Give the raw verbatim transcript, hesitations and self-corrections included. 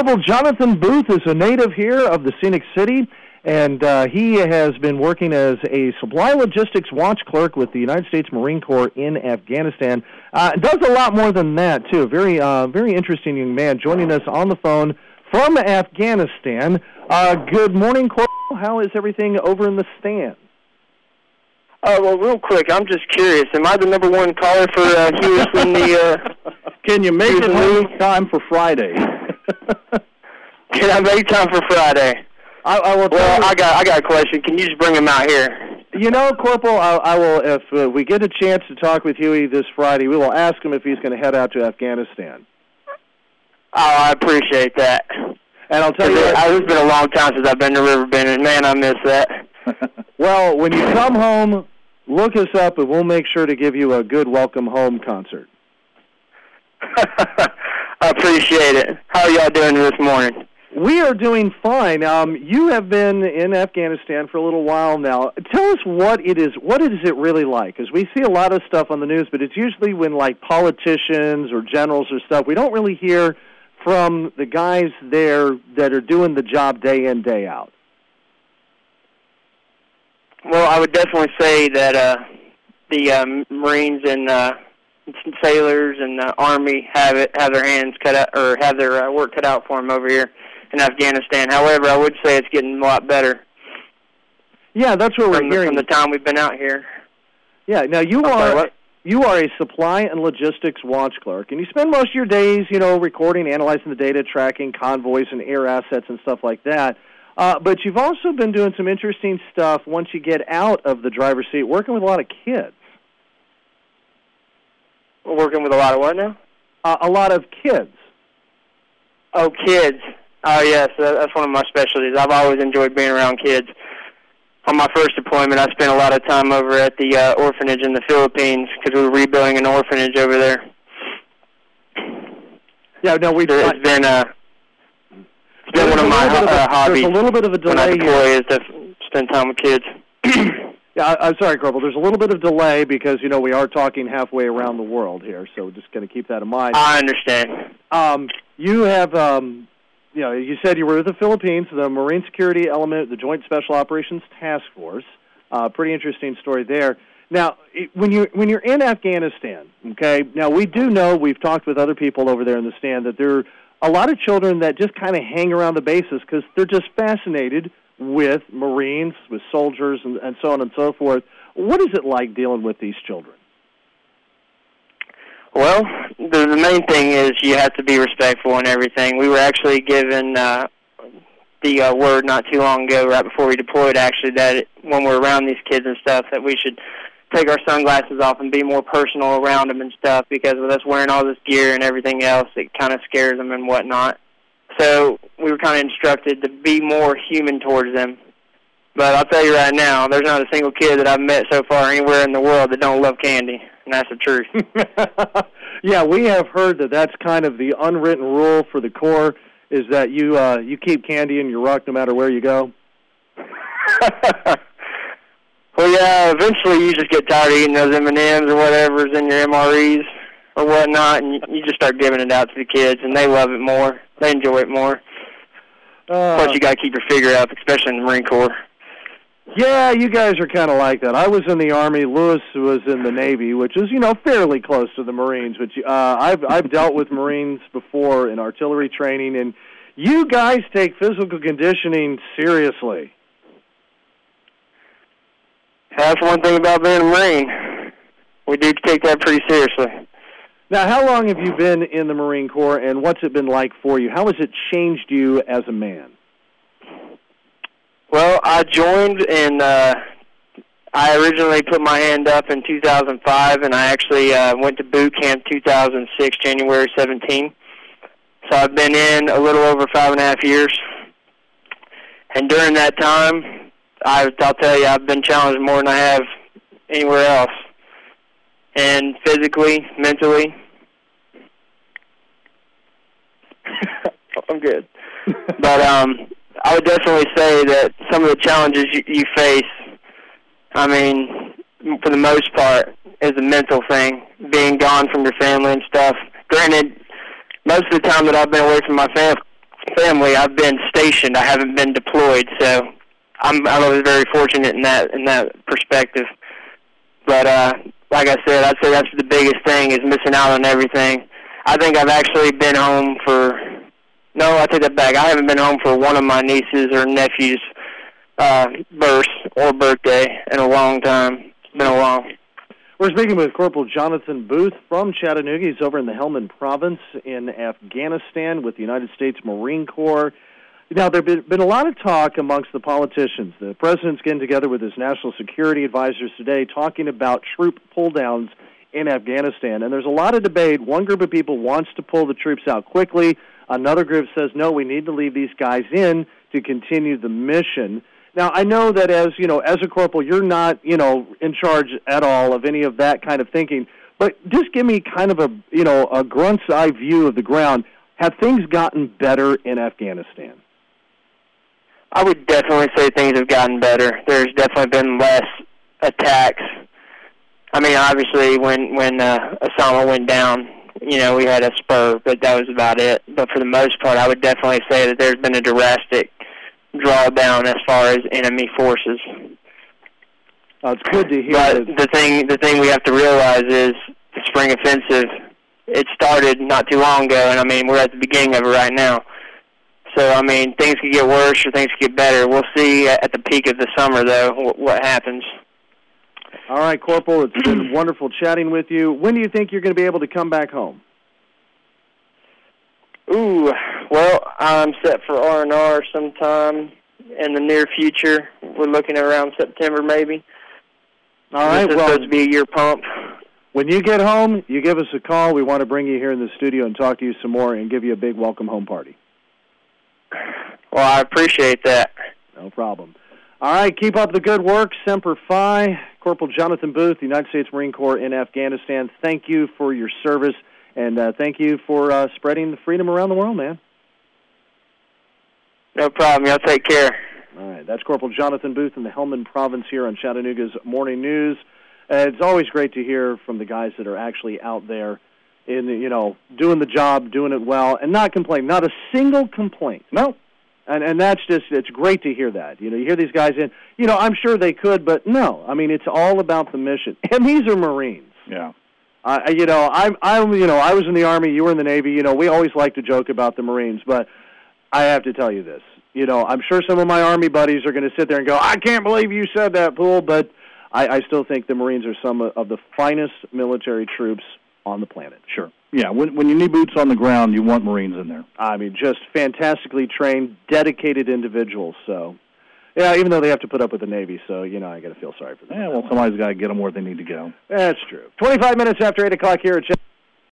Corporal Jonathan Booth is a native here of the Scenic City, and uh, he has been working as a supply logistics watch clerk with the United States Marine Corps in Afghanistan. Uh, does a lot more than that, too. Very, uh, very interesting young man joining us on the phone from Afghanistan. Uh, good morning, Corporal. How is everything over in the stand? Oh, well, real quick, I'm just curious. Am I the number one caller for uh, Hughes in the... Uh, Can you make it home time for Friday? Can I make time for Friday? I, I will. Well, you, I got I got a question. Can you just bring him out here? You know, Corporal, I, I will. If uh, we get a chance to talk with Huey this Friday, we will ask him if he's going to head out to Afghanistan. Oh, I appreciate that. And I'll tell you, it, it's been a long time since I've been to Riverbend, and man, I miss that. Well, when you come home, look us up, and we'll make sure to give you a good welcome home concert. I appreciate it. How are y'all doing this morning? We are doing fine. Um, you have been in Afghanistan for a little while now. Tell us what it is. What is it really like? Because we see a lot of stuff on the news, but it's usually when, like, politicians or generals or stuff, we don't really hear from the guys there that are doing the job day in, day out. Well, I would definitely say that uh, the um, Marines and uh, sailors and the Army have it have their hands cut out or have their uh, work cut out for them over here in Afghanistan. However, I would say it's getting a lot better. Yeah, that's what from we're the, hearing from the time we've been out here. Yeah. Now you I'm are sorry, what? you are a supply and logistics watch clerk, and you spend most of your days, you know, recording, analyzing the data, tracking convoys and air assets and stuff like that. Uh, but you've also been doing some interesting stuff once you get out of the driver's seat, working with a lot of kids. We're working with a lot of what now? Uh, a lot of kids. Oh, kids. Oh, yes, that's one of my specialties. I've always enjoyed being around kids. On my first deployment, I spent a lot of time over at the uh, orphanage in the Philippines because we were rebuilding an orphanage over there. Yeah, no, we've... It's been... Uh, It's been one of my of a, uh, hobbies a little bit of a delay when I deploy here. is to spend time with kids. Yeah, I, I'm sorry, Corporal. There's a little bit of delay because, you know, we are talking halfway around the world here, so we're just going to keep that in mind. I understand. Um, you have, um, you know, you said you were with the Philippines, the Marine Security Element, the Joint Special Operations Task Force. Uh, pretty interesting story there. Now, when you're, when you're in Afghanistan, okay, now we do know, we've talked with other people over there in the stand, that there are a lot of children that just kind of hang around the bases because they're just fascinated with Marines, with soldiers, and, and so on and so forth. What is it like dealing with these children? Well, the, the main thing is you have to be respectful and everything. We were actually given uh, the uh, word not too long ago, right before we deployed, actually, that it, when we're around these kids and stuff, that we should take our sunglasses off and be more personal around them and stuff, because with us wearing all this gear and everything else, it kind of scares them and whatnot. So we were kind of instructed to be more human towards them. But I'll tell you right now, there's not a single kid that I've met so far anywhere in the world that don't love candy, and that's the truth. Yeah, we have heard that that's kind of the unwritten rule for the Corps, is that you uh, you keep candy in your ruck no matter where you go. Well, yeah, eventually you just get tired of eating those M and M's or whatever's in your M R Es or whatnot, and you just start giving it out to the kids, and they love it more. They enjoy it more. Uh, Plus, you got to keep your figure up, especially in the Marine Corps. Yeah, you guys are kind of like that. I was in the Army. Lewis was in the Navy, which is, you know, fairly close to the Marines. But uh, I've I've dealt with Marines before in artillery training, and you guys take physical conditioning seriously. That's one thing about being a Marine. We do take that pretty seriously. Now, how long have you been in the Marine Corps, and what's it been like for you? How has it changed you as a man? Well, I joined in, uh, I originally put my hand up in two thousand five, and I actually uh, went to boot camp two thousand six, January seventeenth. So I've been in a little over five and a half years. And during that time, I, I'll tell you, I've been challenged more than I have anywhere else. And physically, mentally. I'm good. But um, I would definitely say that some of the challenges you, you face, I mean, for the most part, is a mental thing, being gone from your family and stuff. Granted, most of the time that I've been away from my fam- family, I've been stationed. I haven't been deployed, so I'm I was very fortunate in that in that perspective. But uh, like I said, I'd say that's the biggest thing is missing out on everything. I think I've actually been home for no, I take that back. I haven't been home for one of my nieces or nephews' uh, birth or birthday in a long time. It's been a while. We're speaking with Corporal Jonathan Booth from Chattanooga. He's over in the Helmand Province in Afghanistan with the United States Marine Corps. Now, there has been a lot of talk amongst the politicians. The president's getting together with his national security advisors today talking about troop pull-downs in Afghanistan. And there's a lot of debate. One group of people wants to pull the troops out quickly. Another group says, no, we need to leave these guys in to continue the mission. Now, I know that as, you know, as a corporal, you're not, you know, in charge at all of any of that kind of thinking. But just give me kind of a, you know, a grunt's eye view of the ground. Have things gotten better in Afghanistan? I would definitely say things have gotten better. There's definitely been less attacks. I mean, obviously, when, when uh, Osama went down, you know, we had a spur, but that was about it. But for the most part, I would definitely say that there's been a drastic drawdown as far as enemy forces. Uh, it's good to hear. But the thing, the thing we have to realize is the spring offensive, it started not too long ago, and, I mean, we're at the beginning of it right now. So, I mean, things could get worse or things could get better. We'll see at the peak of the summer, though, what happens. All right, Corporal, it's been wonderful chatting with you. When do you think you're going to be able to come back home? Ooh, well, I'm set for R and R sometime in the near future. We're looking at around September, maybe. All right, this is well, supposed to be a year pump. When you get home, you give us a call. We want to bring you here in the studio and talk to you some more and give you a big welcome home party. Well, I appreciate that. No problem. All right, keep up the good work. Semper Fi. Corporal Jonathan Booth, the United States Marine Corps in Afghanistan, thank you for your service, and uh, thank you for uh, spreading the freedom around the world, man. No problem. Y'all take care. All right, that's Corporal Jonathan Booth in the Helmand Province here on Chattanooga's Morning News. Uh, it's always great to hear from the guys that are actually out there in, you know, doing the job, doing it well, and not complaining. Not a single complaint. No. And and that's just, it's great to hear that. You know, you hear these guys in, you know, I'm sure they could, but no. I mean, it's all about the mission. And these are Marines. Yeah. Uh, you know, I'm, I'm, you know, I was in the Army, you were in the Navy. You know, we always like to joke about the Marines, but I have to tell you this. You know, I'm sure some of my Army buddies are going to sit there and go, I can't believe you said that, Poole, but I, I still think the Marines are some of the finest military troops on the planet. Sure. Yeah, when when you need boots on the ground, you want Marines in there. I mean, just fantastically trained, dedicated individuals. So, yeah, even though they have to put up with the Navy, so, you know, I got to feel sorry for them. Yeah, well, somebody's got to get them where they need to go. That's true. twenty-five minutes after eight o'clock here at